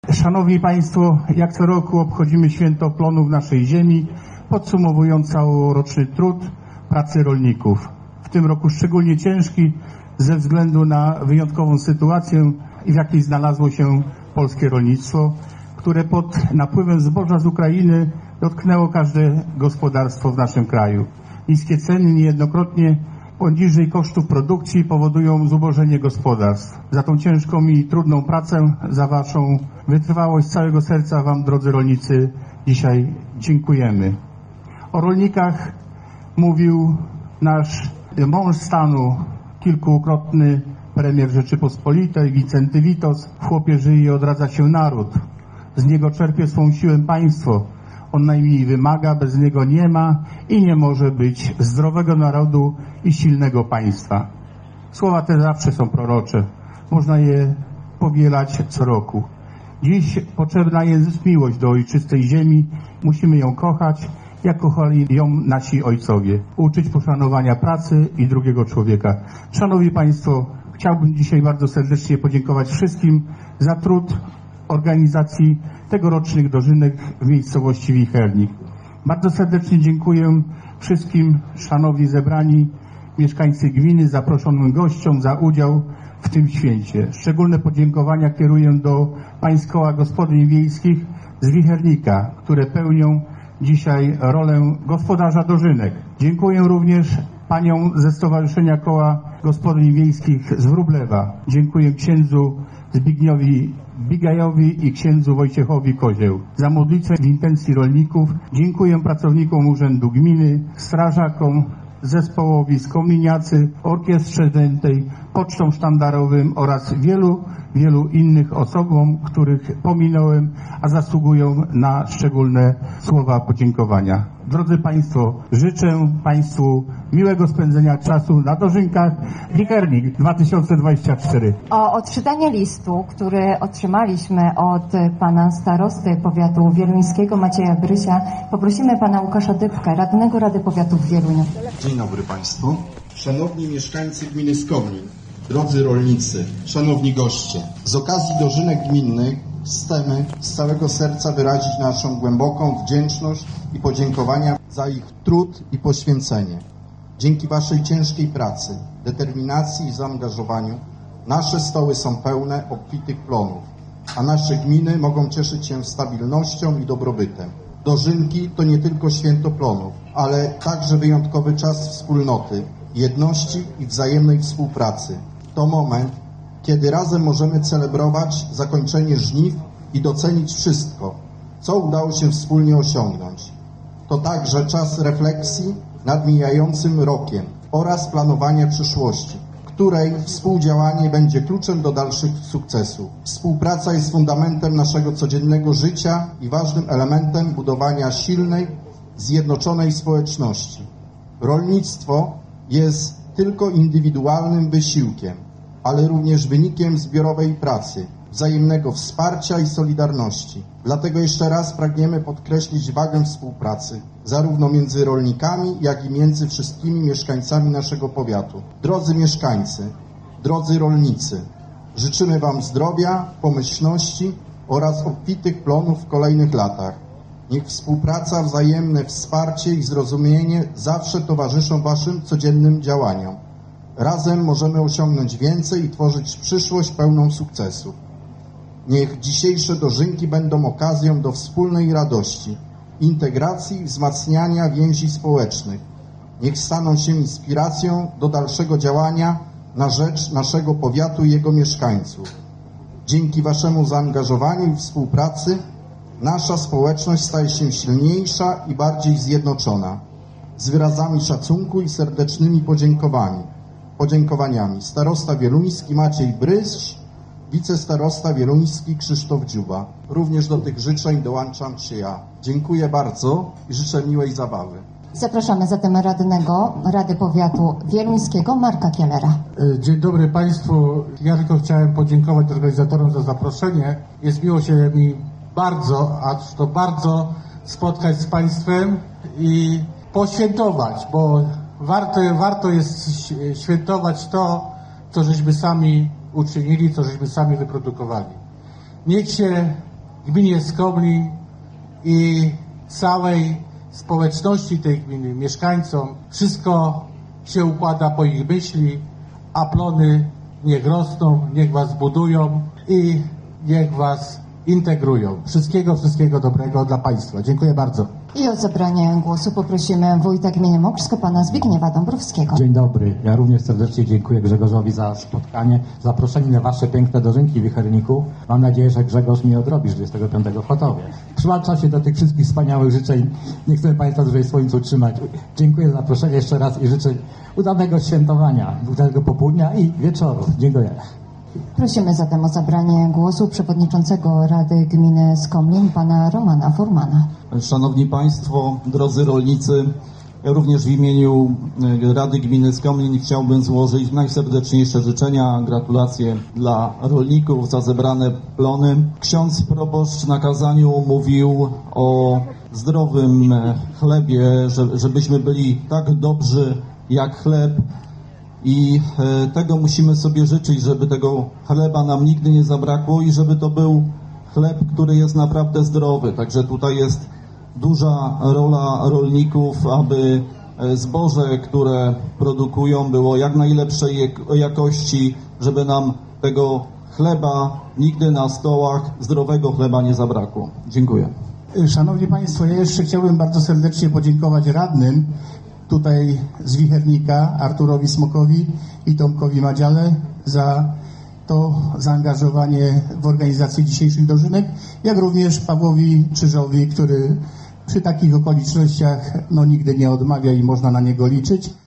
Szanowni Państwo, jak co roku obchodzimy święto plonów naszej ziemi, podsumowując całoroczny trud pracy rolników. W tym roku szczególnie ciężki ze względu na wyjątkową sytuację, w jakiej znalazło się polskie rolnictwo, które pod napływem zboża z Ukrainy dotknęło każde gospodarstwo w naszym kraju. Niskie ceny niejednokrotnie poniżej kosztów produkcji powodują zubożenie gospodarstw. Za tą ciężką i trudną pracę, za Waszą wytrwałość z całego serca Wam, drodzy rolnicy, dzisiaj dziękujemy. O rolnikach mówił nasz mąż stanu, kilkukrotny premier Rzeczypospolitej, Wincenty Witos. W chłopie żyje i odradza się naród. Z niego czerpie swą siłę państwo. On najmniej wymaga, bez niego nie ma i nie może być zdrowego narodu i silnego państwa. Słowa te zawsze są prorocze. Można je powielać co roku. Dziś potrzebna jest miłość do ojczystej ziemi. Musimy ją kochać, jak kochali ją nasi ojcowie. Uczyć poszanowania pracy i drugiego człowieka. Szanowni Państwo, chciałbym dzisiaj bardzo serdecznie podziękować wszystkim za trud organizacji tegorocznych dożynek w miejscowości Wichernik. Bardzo serdecznie dziękuję wszystkim szanowni zebrani mieszkańcy gminy, zaproszonym gościom za udział w tym święcie. Szczególne podziękowania kieruję do pań z Koła Gospodyń Wiejskich z Wichernika, które pełnią dzisiaj rolę gospodarza dożynek. Dziękuję również paniom ze Stowarzyszenia Koła Gospodyń Wiejskich z Wróblewa. Dziękuję księdzu Zbigniewowi Bigajowi i księdzu Wojciechowi Kozieł za modlitwę w intencji rolników. Dziękuję pracownikom Urzędu Gminy, strażakom, zespołowi z Kominiacy, Orkiestrze Dętej, Pocztom Sztandarowym oraz wielu innych osobom, których pominąłem, a zasługują na szczególne słowa podziękowania. Drodzy Państwo, życzę Państwu miłego spędzenia czasu na dożynkach Wichernik 2024. O odczytanie listu, który otrzymaliśmy od pana starosty powiatu wieluńskiego Macieja Brysia, poprosimy pana Łukasza Dybkę, radnego Rady Powiatu w Wieluniu. Dzień dobry Państwu. Szanowni mieszkańcy gminy Skomlin, drodzy rolnicy, szanowni goście. Z okazji dożynek gminnych chcemy z całego serca wyrazić naszą głęboką wdzięczność i podziękowania za ich trud i poświęcenie. Dzięki Waszej ciężkiej pracy, determinacji i zaangażowaniu nasze stoły są pełne obfitych plonów, a nasze gminy mogą cieszyć się stabilnością i dobrobytem. Dożynki to nie tylko święto plonów, ale także wyjątkowy czas wspólnoty, jedności i wzajemnej współpracy. To moment, kiedy razem możemy celebrować zakończenie żniw i docenić wszystko, co udało się wspólnie osiągnąć. To także czas refleksji nad mijającym rokiem oraz planowania przyszłości, której współdziałanie będzie kluczem do dalszych sukcesów. Współpraca jest fundamentem naszego codziennego życia i ważnym elementem budowania silnej, zjednoczonej społeczności. Rolnictwo jest tylko indywidualnym wysiłkiem, ale również wynikiem zbiorowej pracy, wzajemnego wsparcia i solidarności. Dlatego jeszcze raz pragniemy podkreślić wagę współpracy, zarówno między rolnikami, jak i między wszystkimi mieszkańcami naszego powiatu. Drodzy mieszkańcy, drodzy rolnicy, życzymy Wam zdrowia, pomyślności oraz obfitych plonów w kolejnych latach. Niech współpraca, wzajemne wsparcie i zrozumienie zawsze towarzyszą Waszym codziennym działaniom. Razem możemy osiągnąć więcej i tworzyć przyszłość pełną sukcesów. Niech dzisiejsze dożynki będą okazją do wspólnej radości, integracji i wzmacniania więzi społecznych. Niech staną się inspiracją do dalszego działania na rzecz naszego powiatu i jego mieszkańców. Dzięki Waszemu zaangażowaniu i współpracy nasza społeczność staje się silniejsza i bardziej zjednoczona. Z wyrazami szacunku i serdecznymi podziękowaniami starosta wieluński Maciej Bryś, wicestarosta wieluński Krzysztof Dziuba. Również do tych życzeń dołączam się ja. Dziękuję bardzo i życzę miłej zabawy. Zapraszamy zatem radnego Rady Powiatu Wieluńskiego Marka Kielera. Dzień dobry Państwu. Ja tylko chciałem podziękować organizatorom za zaproszenie. Jest miło się mi bardzo spotkać z Państwem i poświętować, bo warto jest świętować to, co żeśmy sami uczynili, co żeśmy sami wyprodukowali. Niech się gminie Skomlin i całej społeczności tej gminy, mieszkańcom. Wszystko się układa po ich myśli, a plony niech rosną, niech was budują i niech was integrują. Wszystkiego dobrego dla Państwa. Dziękuję bardzo. I o zabranie głosu poprosimy wójta gminy Mokrzysko, pana Zbigniewa Dąbrowskiego. Dzień dobry. Ja również serdecznie dziękuję Grzegorzowi za spotkanie, zaproszenie na wasze piękne dożynki wicherników. Mam nadzieję, że Grzegorz mnie odrobi 25 w Chotowie. Przyłączam się do tych wszystkich wspaniałych życzeń. Nie chcę Państwa dłużej w słońcu trzymać. Dziękuję za zaproszenie jeszcze raz i życzę udanego świętowania, udanego popołudnia i wieczoru. Dziękuję. Prosimy zatem o zabranie głosu przewodniczącego Rady Gminy Skomlin, pana Romana Furmana. Szanowni Państwo, drodzy rolnicy, ja również w imieniu Rady Gminy Skomlin chciałbym złożyć najserdeczniejsze życzenia, gratulacje dla rolników za zebrane plony. Ksiądz proboszcz na kazaniu mówił o zdrowym chlebie, żebyśmy byli tak dobrzy jak chleb. I tego musimy sobie życzyć, żeby tego chleba nam nigdy nie zabrakło i żeby to był chleb, który jest naprawdę zdrowy. Także tutaj jest duża rola rolników, aby zboże, które produkują, było jak najlepszej jakości, żeby nam tego chleba nigdy na stołach, zdrowego chleba nie zabrakło. Dziękuję. Szanowni Państwo, ja jeszcze chciałbym bardzo serdecznie podziękować radnym tutaj z Wichernika, Arturowi Smokowi i Tomkowi Madziale za to zaangażowanie w organizację dzisiejszych dożynek, jak również Pawłowi Czyżowi, który przy takich okolicznościach nigdy nie odmawia i można na niego liczyć.